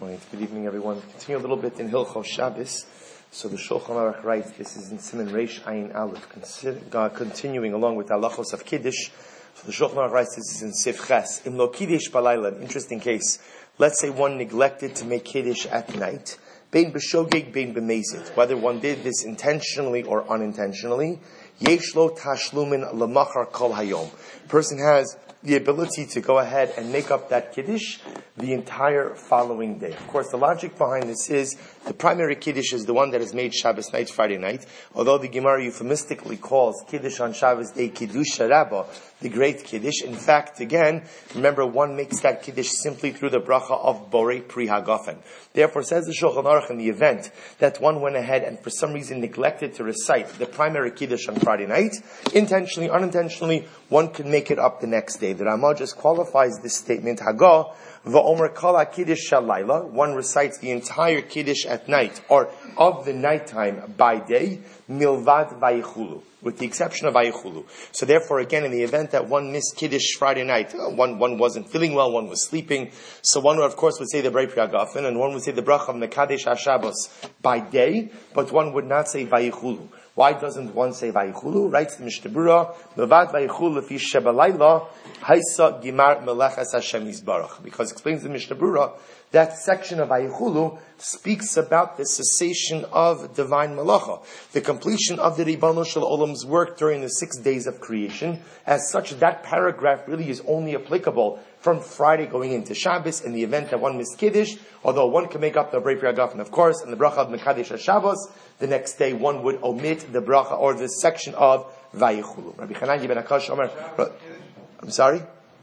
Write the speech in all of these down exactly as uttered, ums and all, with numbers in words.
Morning. Good evening, everyone. Continue a little bit in Hilchos Shabbos. So the Shulchan Aruch writes, this is in Siman Reish Ayin Aleph, continuing along with the halachos of Kiddush. So the Shulchan Aruch writes, this is in Sif Ches. Im lo Kiddush balayla, an interesting case. Let's say one neglected to make Kiddush at night. Bein b'shogeg, bein b'mezid. Whether one did this intentionally or unintentionally. Yesh lo tashlumin lemachar kol hayom. Person has the ability to go ahead and make up that Kiddush the entire following day. Of course, the logic behind this is the primary Kiddush is the one that is made Shabbos night, Friday night, although the Gemara euphemistically calls Kiddush on Shabbos day Kiddush Rabbah, the great Kiddush. In fact, again, remember, one makes that Kiddush simply through the bracha of Borei Pri Hagafen. Therefore, says the Shulchan Aruch, in the event that one went ahead and for some reason neglected to recite the primary Kiddush on Friday night, intentionally, unintentionally, one can make it up the next day. The Ramah just qualifies this statement, Hagah, V'omer kala Kiddush shalayla, one recites the entire Kiddush at night, or of the nighttime by day, milvad vayichulu, with the exception of vayichulu. So therefore, again, in the event that one missed Kiddush Friday night, one one wasn't feeling well, one was sleeping, so one, of course, would say the Borei Pri Hagafen, and one would say the bracha of Mekadesh HaShabbos by day, but one would not say vayichulu. Why doesn't one say vayichulu? Writes the Mishnah Berurah, milvad vayichulu lefi shebalayla, haisa gimar melechas Hashem yisbarach. Because explains the Mishnah Berurah, that section of vayichulu speaks about the cessation of divine malacha, the completion of the Ribbono Shel Olam's work during the six days of creation. As such, that paragraph really is only applicable from Friday going into Shabbos in the event that one missed Kiddush, although one can make up the Borei Pri Hagafen, of course, and the bracha of Mekadesh HaShabbos. The next day one would omit the bracha or the section of vayichulu. Rabbi Chananya ben Akash Omer, I'm sorry?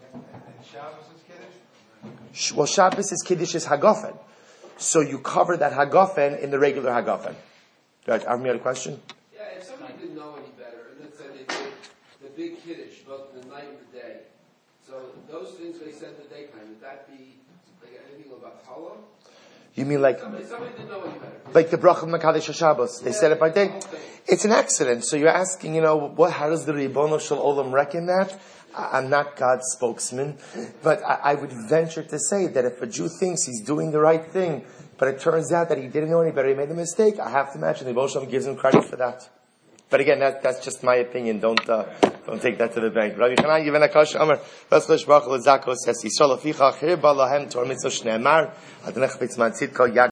Well, Shabbos is Kiddush is Hagafen. So you cover that Hagafen in the regular Hagafen. Right, Armin, you had a question? Yeah, if somebody didn't know any better, and let's say they did the big Kiddush, both the night and the day, so those things they said in the daytime, would that be like anything about Hala? You mean like, somebody, somebody didn't know any better. Like the bracha of Mekadesh HaShabbos? They yeah, said it by day. It's an accident. So you're asking, you know, what? How does the Ribbono Shel Olam reckon that? I'm not God's spokesman, but I, I would venture to say that if a Jew thinks he's doing the right thing, but it turns out that he didn't know any better, he made a mistake, I have to imagine the Ribbono Shel Olam gives him credit for that. But again, that, that's just my opinion. Don't uh, don't take that to the bank. Rabbi Chananya ben Akash Omer, V'eslesh Baruch L'Zakos Yas Yisrael Aficha Chir Ba Lahem Tor Mitzvah Shneimar Adonai Chavetz Man Tzidko Yad